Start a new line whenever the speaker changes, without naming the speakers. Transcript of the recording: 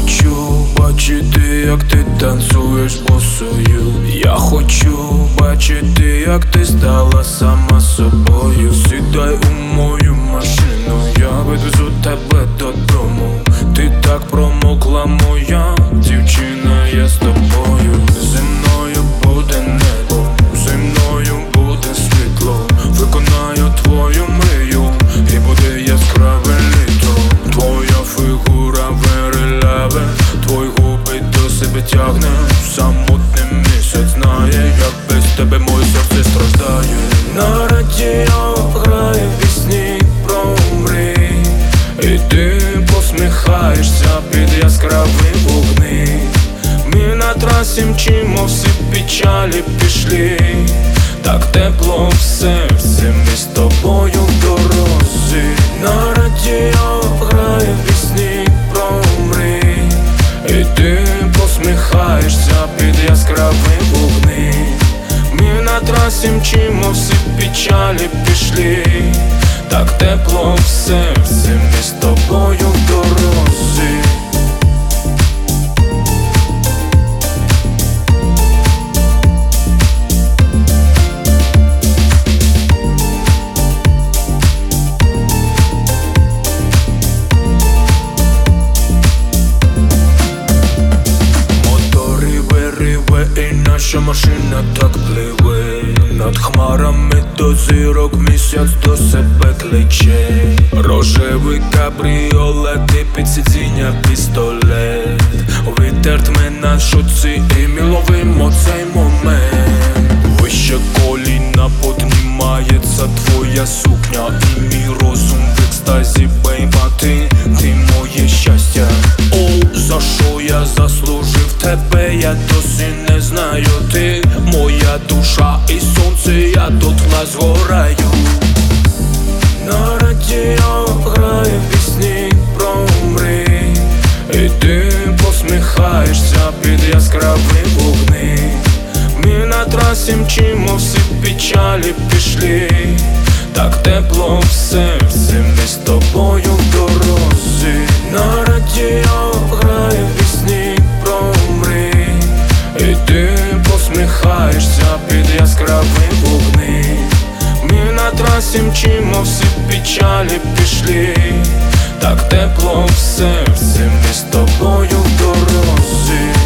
хочу бачити, як ти танцюєш босою. Я хочу бачити, як ти стала сама собою. Сідай у мою машину, я відвезу тебе додому. Ти так промокла, моя дівчина, я з тобою. Зі мною буде небо, зі мною буде світло. Виконаю твою мрію, і буде яскраве літо. Твоя фігура вереляве, твої губи до себе тягне. Самотний місяць знає, як без тебе моє серце страждає. На радіо грає пісні про мрії, і ти посміхаєшся під яскраві вогни. Ми на трасі мчимо, всі печалі пішли. Так тепло в серці, ми з тобою в дорозі. На радіо грає пісні про мрії, і ти посміхаєшся під яскраві вогни. Ми на трасі мчимо, всі печалі пішли. Так тепло в серці, ми з тобою в дорозі. І наша машина так пливе над хмарами до зірок, місяць до себе кличе. Рожевий кабріолет і під сидіння пістолет. Вітер тьме на шоці, і ми ловимо цей момент. Вище коліна піднімається твоя сукня, і мій розум в екстазі, бейба, ти моє щастя. О, за що я заслужив тебе, я досі не знаю. Ти моя душа і сонце, я дотла згораю. На радіо грає пісні про мрії, і ти посміхаєшся під яскраві вогни. Ми на трасі мчимо, всі печалі пішли. Так тепло в серці, ми з тобою в дорозі. На радіо грає пісні про мрії, і ти посміхаєшся під яскраві вогни. Ми на трасі мчимо, всі печалі пішли. Так тепло в серці, ми з тобою в дорозі.